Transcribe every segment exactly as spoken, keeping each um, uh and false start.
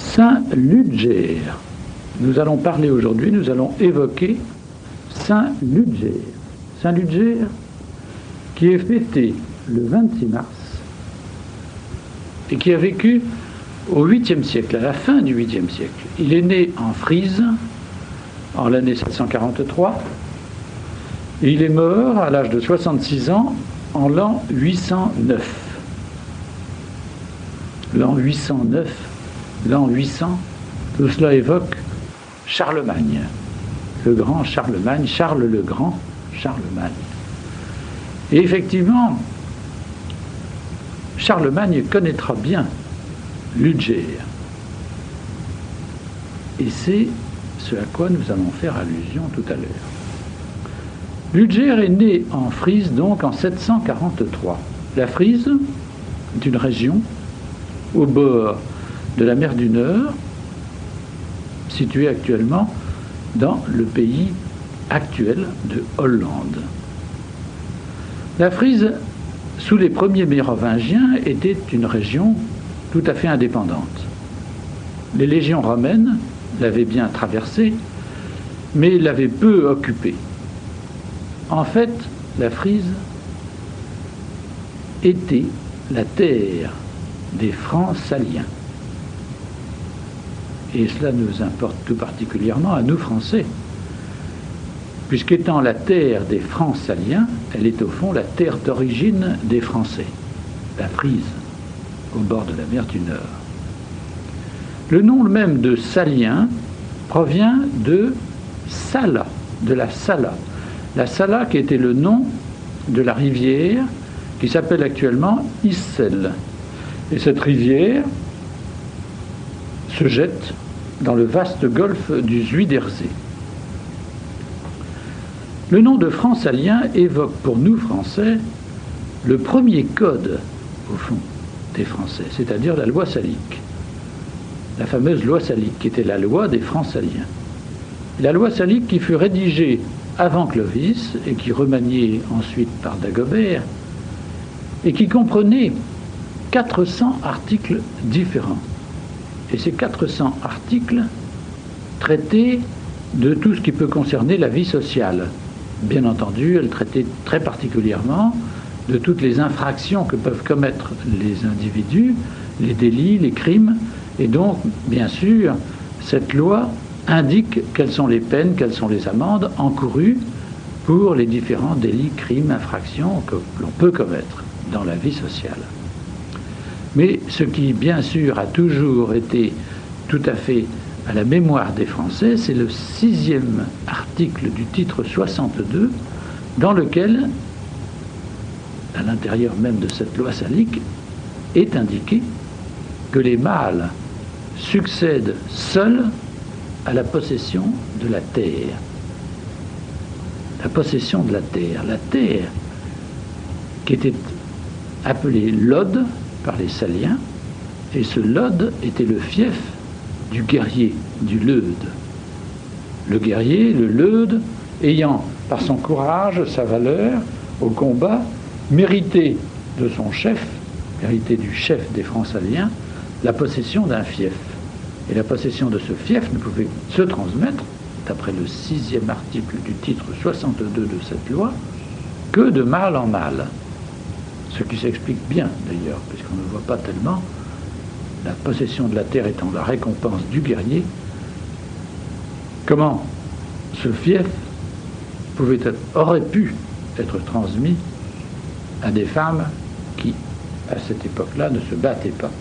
Saint Ludger. Nous allons parler aujourd'hui, nous allons évoquer Saint Ludger. Saint Ludger qui est fêté le vingt-six mars et qui a vécu au huitième siècle, à la fin du huitième siècle. Il est né en Frise en l'année sept cent quarante-trois et il est mort à l'âge de soixante-six ans en l'an huit cent neuf. L'an huit cent neuf, l'an huit cents, tout cela évoque Charlemagne, le grand Charlemagne, Charles le Grand, Charlemagne. Et effectivement, Charlemagne connaîtra bien Ludger. Et c'est ce à quoi nous allons faire allusion tout à l'heure. Ludger est né en Frise donc en sept cent quarante-trois. La Frise est une région au bord de la mer du Nord, située actuellement dans le pays actuel de Hollande. La Frise, sous les premiers mérovingiens, était une région tout à fait indépendante. Les légions romaines l'avaient bien traversée, mais l'avaient peu occupée. En fait, la Frise était la terre des Francs saliens. Et cela nous importe tout particulièrement à nous Français, puisqu'étant la terre des Francs saliens, elle est au fond la terre d'origine des Français, la Frise, au bord de la mer du Nord. Le nom même de Salien provient de Sala, de la Sala. La Sala qui était le nom de la rivière qui s'appelle actuellement Issel. Et cette rivière se jette dans le vaste golfe du Zuiderzee. Le nom de Franc-Salien évoque pour nous Français le premier code, au fond, des Français, c'est-à-dire la loi salique. La fameuse loi salique, qui était la loi des Francs-Saliens. La loi salique qui fut rédigée avant Clovis et qui remaniée ensuite par Dagobert et qui comprenait quatre cents articles différents. Et ces quatre cents articles traitaient de tout ce qui peut concerner la vie sociale. Bien entendu, elle traitait très particulièrement de toutes les infractions que peuvent commettre les individus, les délits, les crimes. Et donc, bien sûr, cette loi indique quelles sont les peines, quelles sont les amendes encourues pour les différents délits, crimes, infractions que l'on peut commettre dans la vie sociale. Mais ce qui, bien sûr, a toujours été tout à fait à la mémoire des Français, c'est le sixième article du titre soixante-deux, dans lequel, à l'intérieur même de cette loi salique, est indiqué que les mâles succèdent seuls à la possession de la terre. La possession de la terre. La terre qui était appelée l'ode par les Saliens, et ce l'ode était le fief du guerrier, du leude. Le guerrier, le leude, ayant par son courage, sa valeur au combat, mérité de son chef, mérité du chef des Francs saliens, la possession d'un fief. Et la possession de ce fief ne pouvait se transmettre, d'après le sixième article du titre soixante-deux de cette loi, que de mâle en mâle. Ce qui s'explique bien, d'ailleurs, puisqu'on ne voit pas tellement la possession de la terre étant la récompense du guerrier, comment ce fief pouvait être, aurait pu être transmis à des femmes qui, à cette époque-là, ne se battaient pas.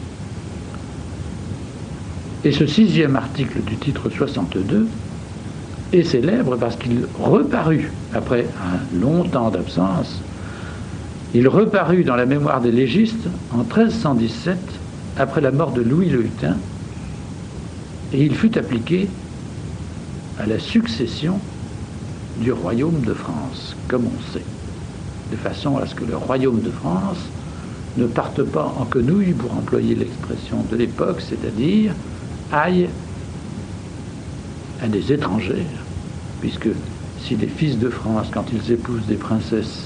Et ce sixième article du titre soixante-deux est célèbre parce qu'il reparut, après un long temps d'absence, il reparut dans la mémoire des légistes en treize cent dix-sept, après la mort de Louis le Hutin, et il fut appliqué à la succession du royaume de France, comme on sait, de façon à ce que le royaume de France ne parte pas en quenouille, pour employer l'expression de l'époque, c'est-à-dire aille à des étrangères, puisque si les fils de France, quand ils épousent des princesses,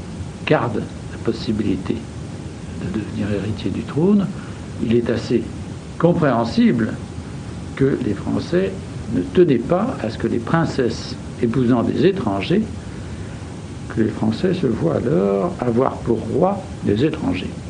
gardent la possibilité de devenir héritier du trône, il est assez compréhensible que les Français ne tenaient pas à ce que les princesses épousant des étrangers, que les Français se voient alors avoir pour roi des étrangers.